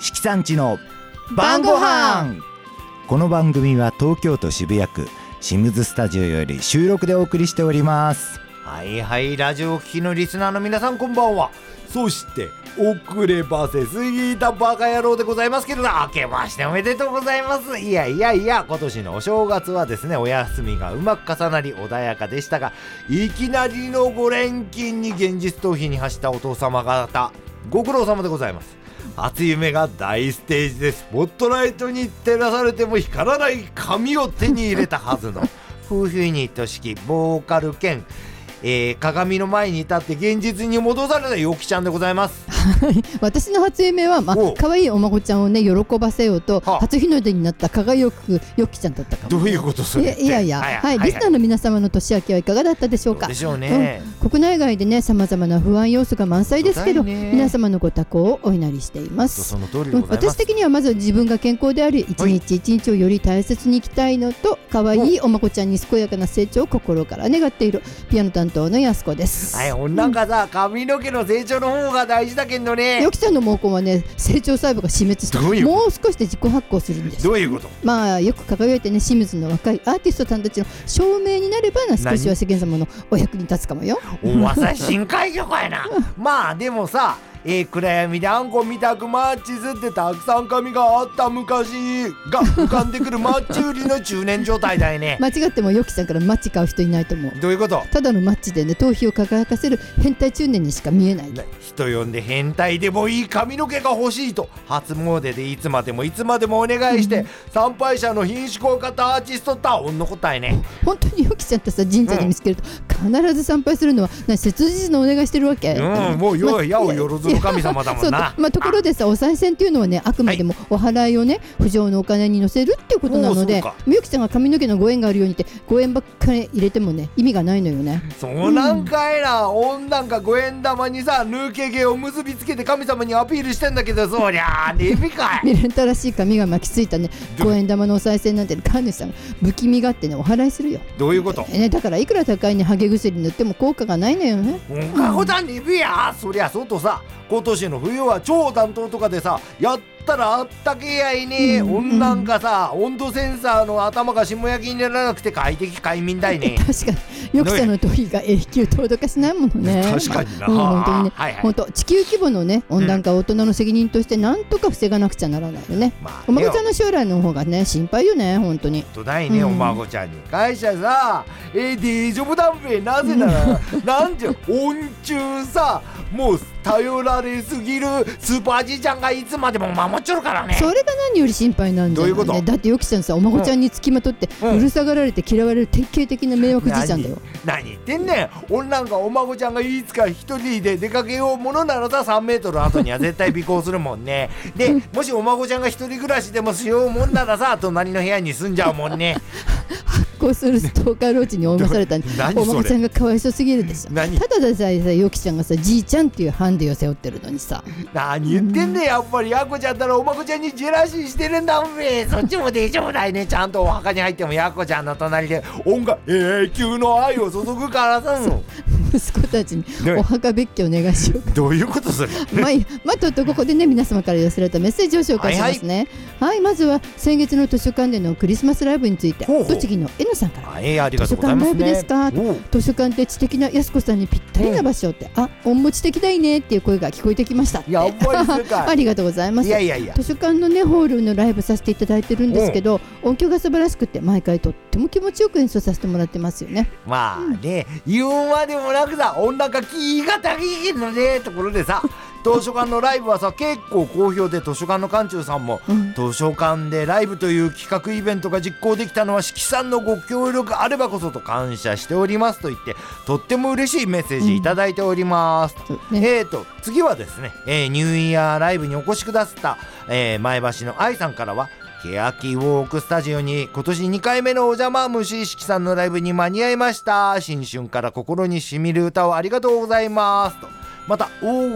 四季さんちの晩ご飯。この番組は東京都渋谷区シムズスタジオより収録でお送りしております。 はいはい、ラジオを聴きのリスナーの皆さんこんばんは。そして遅ればせすぎたバカ野郎でございますけれど、明けましておめでとうございます。いや今年のお正月はですね、お休みがうまく重なり穏やかでしたが、いきなりの5連勤に現実逃避に走ったお父様方、ご苦労様でございます。初夢が大ステージでスポットライトに照らされても光らない紙を手に入れたはずの夫婦ユニット式ボーカル兼鏡の前に立って現実に戻されたよきちゃんでございます。 私の初夢は、可愛いお孫ちゃんをね喜ばせようと初日の出になった輝くよきちゃんだったかも。 どういうことそれって。 いや、リスナーの皆様の年明けはいかがだったでしょうか。 でしょうね、 国内外でね様々な不安要素が満載ですけど、皆様のご多幸をお祈りしています。 その通りでございます。 私的にはまず自分が健康であり一日一日をより大切に生きたいのと、可愛いお孫ちゃんに健やかな成長を心から願っているピアノ担当のやすこです。 はい、なんかさ、髪の毛の成長の方が大事だけどね。 よきちゃんの毛根はね成長細胞が死滅してもう少しで自己発酵するんです。 どういうこと。 よく輝いてね清水の若いアーティストさんたちの証明になれば少しは世間様のお役に立つかもよ。 おわさ深海魚かいな。でもさ、暗闇であんこみたくマッチすってたくさん髪があった昔が浮かんでくるマッチ売りの中年状態だよね。 間違ってもよきさんからマッチ買う人いないと思う。 どういうこと。 ただのマッチでね頭皮を輝かせる変態中年にしか見えない。 人呼んで変態でもいい髪の毛が欲しいと初詣でいつまでもお願いして、参拝者の品種を買ったアーティストタオンの答えね。 本当によきちゃんってさ神社で見つけると必ず参拝するのは切実なお願いしてるわけ。 もう矢をよろずの神様だもんな。 ところでさ、お賽銭っていうのはねあくまでもお払いをね不浄のお金に乗せるっていうことなので、みゆきちゃんが髪の毛のご縁があるようにってご縁ばっかり入れてもね意味がないのよね。 そうなんかいな、なんか五円玉にさ抜け毛を結びつけて神様にアピールしてんだけど、そりゃあねびかい。 未練たらしい髪が巻きついたね五円玉のお賽銭なんて神主さんが不気味があってねお払いするよ。 どういうこと、 だからいくら高いねハゲ薬塗っても効果がないのよね。 ほだねびや。そりゃそうとさ、今年の冬は超暖冬とかでさやったらあったけやいね。なんかさ温度センサーの頭が霜焼きにならなくて快適快眠だいね。 確かによきちゃんの頭皮が永久凍化しないものね。 確かにな、 本当にね、本当地球規模のね温暖化を大人の責任としてなんとか防がなくちゃならないよね。お孫ちゃんの将来の方がね心配よね本当に。 とだいね、お孫ちゃんに会社さ大丈夫だんべ。なぜならなんて温中さもう頼られすぎるスーパーじいちゃんがいつまでも守っちょるからね。 それが何より心配なんじゃない。 どういうこと。 だってよきちゃんさお孫ちゃんにつきまとってうるさがられて嫌われる典型的な迷惑じいちゃんだよ。 何言ってんねん。なんかお孫ちゃんがいつか一人で出かけようものならさ3メートル後には絶対尾行するもんね。でもしお孫ちゃんが一人暮らしでもしようもんならさ隣の部屋に住んじゃうもんね。 こうするストーカーローチに追い回されたお孫ちゃんがかわいそうすぎるでしょ。ただでさえさよきちゃんがさじいちゃんっていうハンデを背負ってるのにさ。 何言ってんねん。やっぱりやこちゃんったらお孫ちゃんにジェラシーしてるんだんべ。そっちも大丈夫だいね。ちゃんとお墓に入ってもやこちゃんの隣で音が永久の愛を注ぐからさ。 息子たちにお墓別居お願いしようか。 どういうことそれ。 ここでね皆様から寄せられたメッセージを紹介しますね。はい、まずは先月の図書館でのクリスマスライブについて栃木の N さんから、 ありがとうございますね。 図書館ライブですか。図書館って知的なやすこさんにぴったりな場所って、音も知的だいねっていう声が聞こえてきましたって。 やっぱりそうか。 ありがとうございます。図書館のねホールのライブさせていただいてるんですけど、音響が素晴らしくて毎回とっても気持ちよく演奏させてもらってますよね。 言うまでもなくさ音楽が気が高いのねところでさ図書館のライブはさ結構好評で、図書館の館長さんも、図書館でライブという企画イベントが実行できたのは四季さんのご協力あればこそと感謝しておりますと言ってとっても嬉しいメッセージいただいております、次はですね、ニューイヤーライブにお越しくださった、前橋の愛さんからは欅ウォークスタジオに今年2回目のお邪魔虫四季さんのライブに間に合いました。新春から心にしみる歌をありがとうございますと。また応募の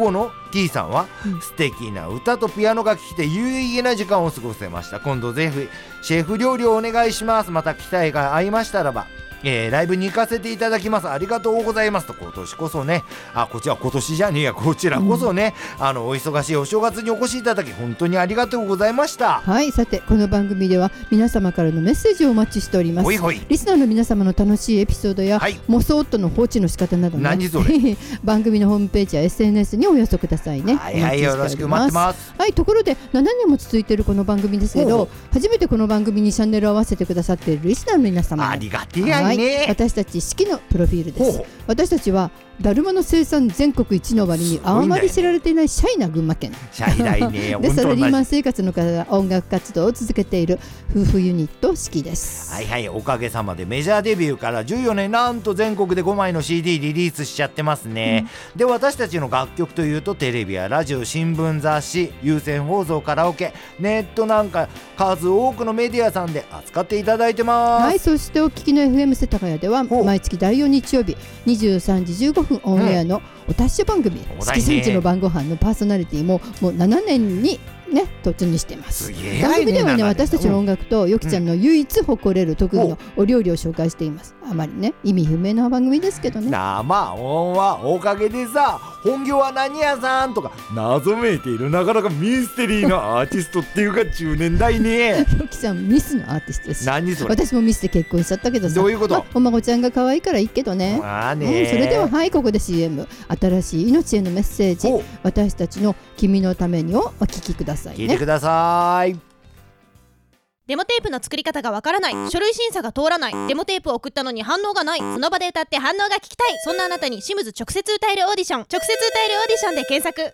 T さんは、素敵な歌とピアノが聴いて有意義な時間を過ごせました。今度ぜひシェフ料理をお願いします。また機会が合いましたらばライブに行かせていただきます。ありがとうございますと。今年こそね、こちら今年じゃねえや、こちらこそね、お忙しいお正月にお越しいただき本当にありがとうございました。 はい、さてこの番組では皆様からのメッセージをお待ちしております。 ほいほい。 リスナーの皆様の楽しいエピソードや、妄想夫の放置の仕方など、 何それ番組のホームページや SNS にお寄せくださいね。 はいはい、よろしく待ってます。 はい、ところで7年も続いているこの番組ですけど、初めてこの番組にチャンネルを合わせてくださっているリスナーの皆様、 ありがてやいね。 私たち式のプロフィールです。私たちはだるまの生産全国一の割にあまり知られていないシャイな群馬県、 シャイだいねでサラリーマン生活の方が音楽活動を続けている夫婦ユニット式です。 はいはい、おかげさまでメジャーデビューから14年、なんと全国で5枚の CD リリースしちゃってますね、で私たちの楽曲というとテレビやラジオ、新聞、雑誌、有線放送、カラオケ、ネットなんか数多くのメディアさんで扱っていただいてます。 はい、そしてお聞きの FM 世田谷では毎月第4日曜日23時15分オンエアのお達者番組、式さんちの晩ご飯のパーソナリティももう7年にね突入しています。番組ではね、私たちの音楽とよきちゃんの唯一誇れる特技のお料理を紹介しています。あまりね意味不明な番組ですけどね。 生音はおかげでさ、本業は何屋さんとか謎めいているなかなかミステリーなアーティストっていうか中年代ね。 よきちゃんミスのアーティストです。 何それ。 私もミスで結婚しちゃったけどさ。 どういうこと。 お孫ちゃんが可愛いからいいけどね。それでははい、ここで CM。 新しい命へのメッセージ、私たちの君のためにをお聞きくださいね。 聞いてください。 デモテープの作り方がわからない、書類審査が通らない、デモテープを送ったのに反応がない、その場で歌って反応が聞きたい、そんなあなたにシムズ直接歌えるオーディション、直接歌えるオーディションで検索。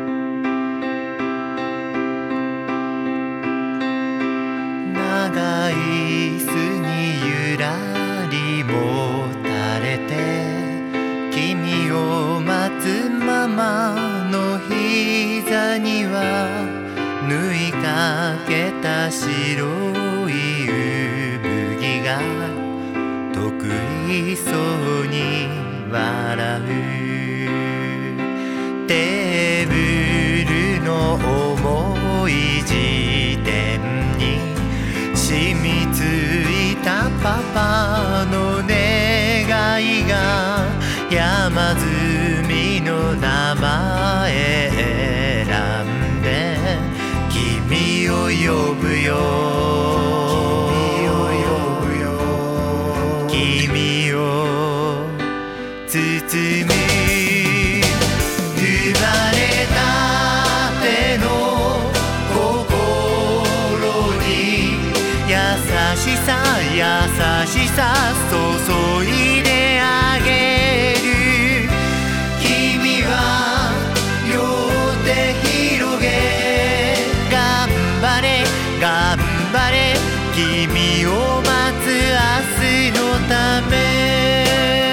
長い椅子にゆらりもたれて、君を待つままの膝には縫いかけた白い産着が得意そうに笑う。テーブルの重い辞典に染みついたパパの願いが、山積みの名前選んで君を呼ぶよ、君を包む。生まれたての心に優しさ優しさ注いであげる。君は両手広げ、頑張れ頑張れ、君を待つ明日のため。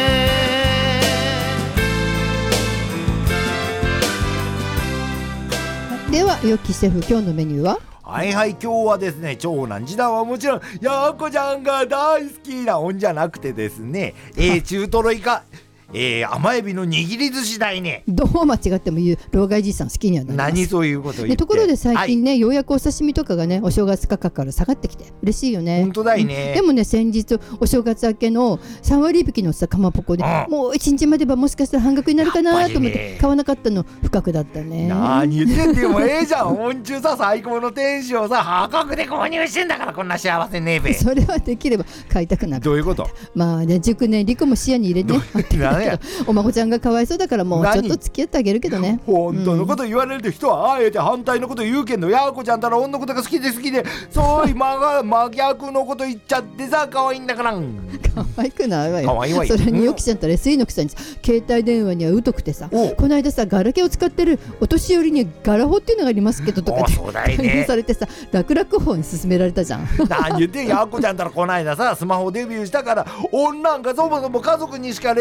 ではよきシェフ、今日のメニューは。 はいはい、今日はですね、長男次男はもちろんやこちゃんが大好きなおんじゃなくてですね、中トロイカ甘エビの握り寿司だいね。 どう間違っても言う老害じいさん好きにはなります。 何そういうこと言って。 ところで最近ね、ようやくお刺身とかがねお正月価格から下がってきて嬉しいよね。 本当だいね、 でもね、先日お正月明けの3割引きのさかまぼこで、もう1日まではもしかしたら半額になるかなと思って買わなかったの不覚だったね。 何言ってんでもじゃん。おんちゅうさ最高の天使をさ破格で購入してんだから、こんな幸せねえべ。 それはできれば買いたくなかった。 どういうこと。 まあね、熟年離婚も視野に入れてお孫ちゃんがかわいそうだからもうちょっと付き合ってあげるけどね。 本当のこと言われると人はあえて反対のこと言うけど、やこちゃんたら女のことが好きで好きで、そういう真逆のこと言っちゃってさ、可愛いんだから。 可愛くないわよ。 可愛いわよ。 それによきちゃんたら SE のくさんに携帯電話には疎くてさ、この間さガラケーを使ってるお年寄りにガラホっていうのがありますけどとかってされてさ、楽々法に勧められたじゃん。 何言ってんやこちゃんたらこの間さスマホデビューしたから、女なんかそもそも家族にしか連絡しない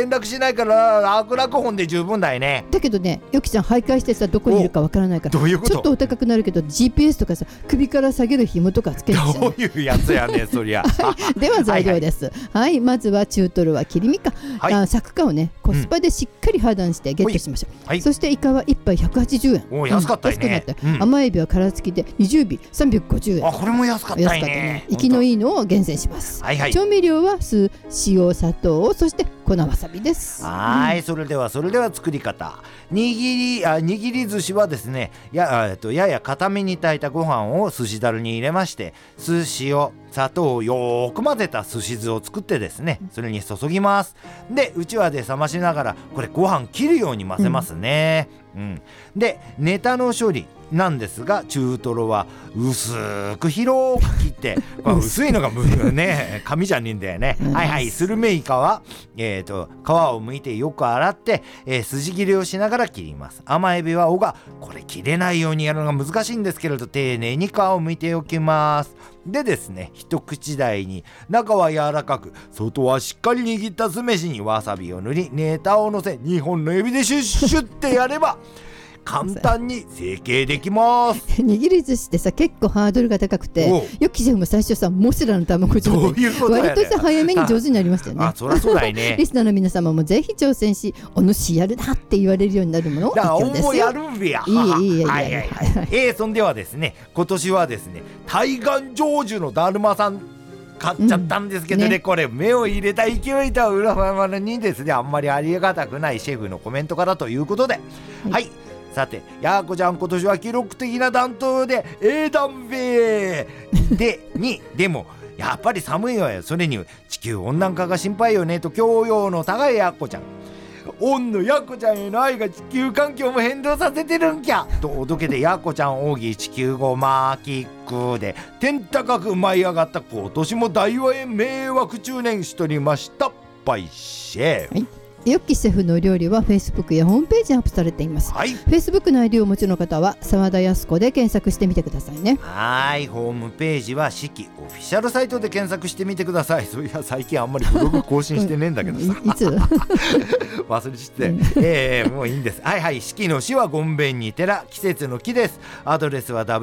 ないから楽々本で十分だよね。 だけどね、よきちゃん徘徊してさどこにいるかわからないから、 どういうこと？ ちょっとお高くなるけど GPS とかさ首から下げる紐とかつけるじゃん。 どういうやつやねそりゃでは材料です。はい、まずは中トロは切り身か、サクカをねコスパでしっかり破断してゲットしましょう。そしてイカは1杯180円。 お安かったよね。 甘エビは殻付きで20尾350円。 あ、これも安かったよね。 生きのいいのを厳選します。調味料は酢、塩、砂糖、そして粉わさびです。 はい、それでは作り方。握り寿司はですね、やや固めに炊いたご飯を寿司だるに入れまして、酢、塩、砂糖をよーく混ぜた寿司酢を作ってですね、それに注ぎます。でうちわで冷ましながらこれご飯切るように混ぜますね。でネタの処理なんですが、中トロは薄く広く切って薄いのがね紙じゃねえんだよね。スルメイカは、皮を剥いてよく洗って、筋切りをしながら切ります。甘エビはこれ切れないようにやるのが難しいんですけれど、丁寧に皮を剥いておきます。でですね、一口大に中は柔らかく外はしっかり握った酢飯にわさびを塗りネタをのせ2本の指でシュッシュってやれば簡単に成形できます。 握り寿司ってさ結構ハードルが高くて、よきシェフも最初さモスラの卵状態割とさ早めに上手になりましたよね。 そりゃそうだよね。 リスナーの皆様もぜひ挑戦し、お主やるなって言われるようになるものを一挙ですよ。 やるんべや。そんではですね、今年はですね対岸成就のだるまさん買っちゃったんですけどね、これ目を入れた勢いとは裏腹にですね、あんまりありがたくないシェフのコメントからということで、さてやーこちゃん今年は記録的な暖冬でだんべーでもやっぱり寒いわよ。それに地球温暖化が心配よねと教養の高いやっこちゃん。やっこちゃんへの愛が地球環境も変動させてるんきゃとおどけでやっこちゃん奥義地球語マーキックで天高く舞い上がった今年も大和へ迷惑中年しとりましたバイシェ。 よっきシェフの料理は Facebook やホームページにアップされています。Facebook の ID をお持ちの方は澤田靖子で検索してみてくださいね。 ホームページは四季オフィシャルサイトで検索してみてください。そういや最近あんまりブログ更新してねえんだけどさいつ忘れちってもういいんです。四季の四はごんべんに寺、季節の木です。アドレスは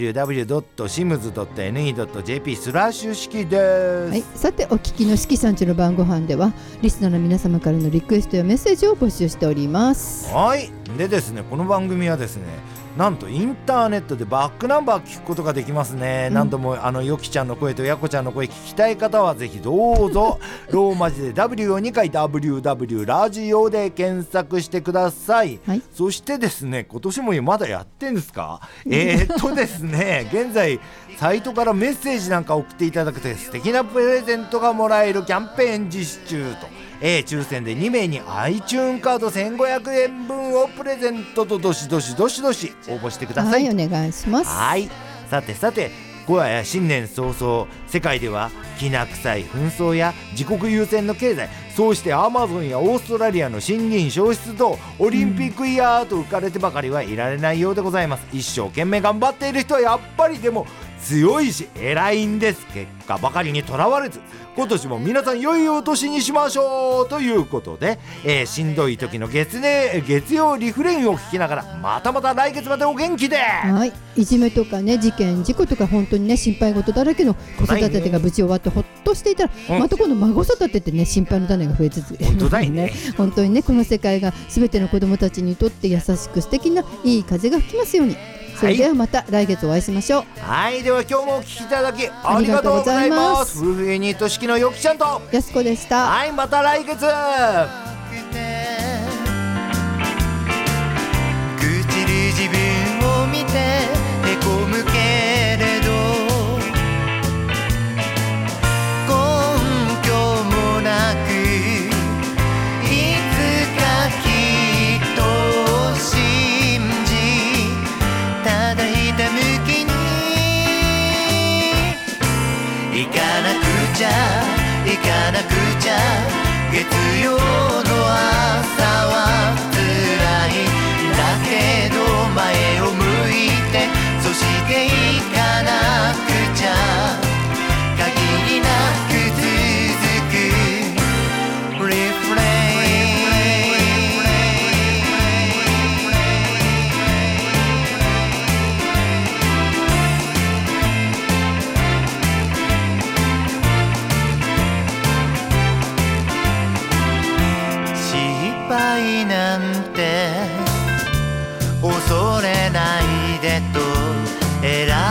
www.sims.ne.jp 四季です。 さてお聞きの四季さんちの晩ご飯ではリスナーの皆様からのリクエストやメッセージを募集しております。 でですね、この番組はですね、なんとインターネットでバックナンバー聞くことができますね。何度もよきちゃんの声とやこちゃんの声聞きたい方はぜひどうぞローマ字で W を2回 WW ラジオで検索してください。そしてですね、今年もまだやってんですか？ですね、現在サイトからメッセージなんか送っていただくと素敵なプレゼントがもらえるキャンペーン実施中と、抽選で2名に iTunes カード1500円分をプレゼントとどしどし応募してください。 お願いします。 さて新年早々世界ではきな臭い紛争や自国優先の経済、そうしてアマゾンやオーストラリアの森林消失とオリンピックイヤーと浮かれてばかりはいられないようでございます。一生懸命頑張っている人はやっぱりでも強いし偉いんです。結果ばかりにとらわれず今年も皆さん良いお年にしましょうということで、しんどい時の月曜リフレインを聞きながらまた来月までお元気で。 いじめとかね、事件事故とか本当にね心配事だらけの子育てが無事終わってほっとしていたら、また今度孫育てってね心配の種が増え続けるのでね、本当にねこの世界が全ての子どもたちにとって優しく素敵ないい風が吹きますように。それではまた来月お会いしましょう。 では今日もお聞きいただきありがとうございます。夫婦ユニット式のよきちゃんとやすこでした。 また来月。 朽ちる自分を見てへこむけれど根拠もなくいつかきっと信じただひたむきに行かなくちゃ月曜の朝は辛いだけど前を向いてそして行かなくちゃ限りなく続くリフレイン選